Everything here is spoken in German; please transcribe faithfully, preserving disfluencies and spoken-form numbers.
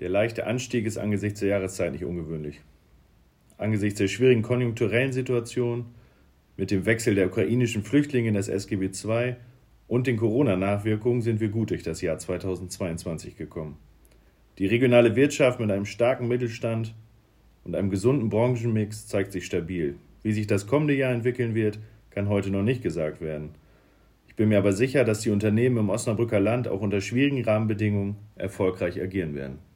Der leichte Anstieg ist angesichts der Jahreszeit nicht ungewöhnlich. Angesichts der schwierigen konjunkturellen Situation mit dem Wechsel der ukrainischen Flüchtlinge in das S G B zwei und den Corona-Nachwirkungen sind wir gut durch das Jahr zweitausendzweiundzwanzig gekommen. Die regionale Wirtschaft mit einem starken Mittelstand und einem gesunden Branchenmix zeigt sich stabil. Wie sich das kommende Jahr entwickeln wird, kann heute noch nicht gesagt werden. Ich bin mir aber sicher, dass die Unternehmen im Osnabrücker Land auch unter schwierigen Rahmenbedingungen erfolgreich agieren werden.